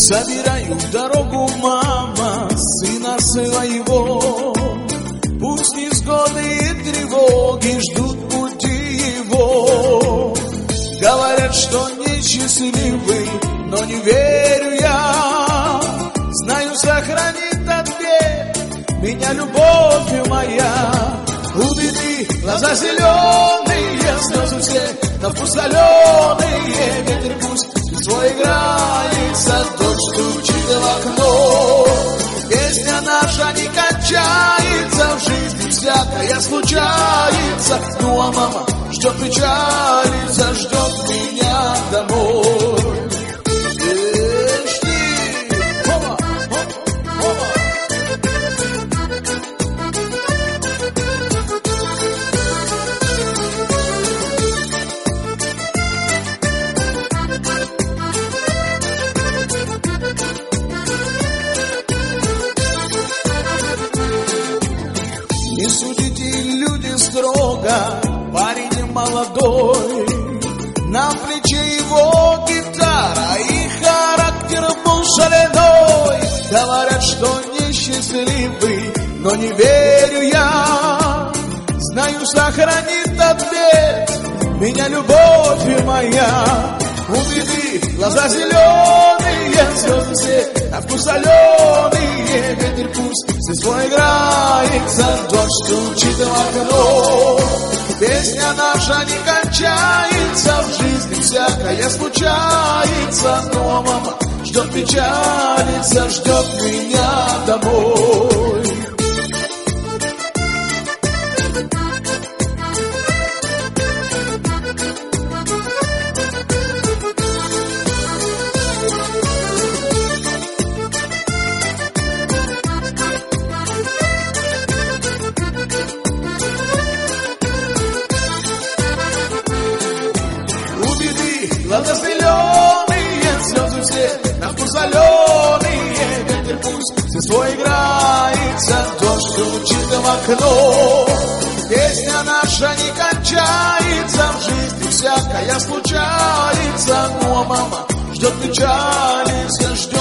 Собираю в дорогу, мама, сына своего. Пусть невзгоды и тревоги ждут пути его. Говорят, что несчастливый, но не верю я. Знаю, сохранит ответ меня любовь моя. У беды глаза зеленые, слезы все на вкус соленые. Ветер пусть свой играется, дождь стучит в окно. Песня наша не кончается, в жизни всякое случается. Ну а мама ждет, печалится, ждет меня домой. Не судите, люди, строго, парень молодой. На плече его гитара и характер был шаленой. Говорят, что несчастливый, но не верю я. Знаю, сохранит ответ меня любовь моя. У беды глаза зеленые, слезы все на вкус соленые. Ветер пусть все свой играется, дождь стучит в окно. Песня наша не кончается, в жизни всякое случается. Ну а мама ждет, печалится, ждет меня домой. Глаза зеленые, слезы все на вкус соленые. Ветер пусть все свой играется, дождь стучит в окно. Песня наша не кончается, в жизни всякое случается. Ну а мама ждет, печалится, ждет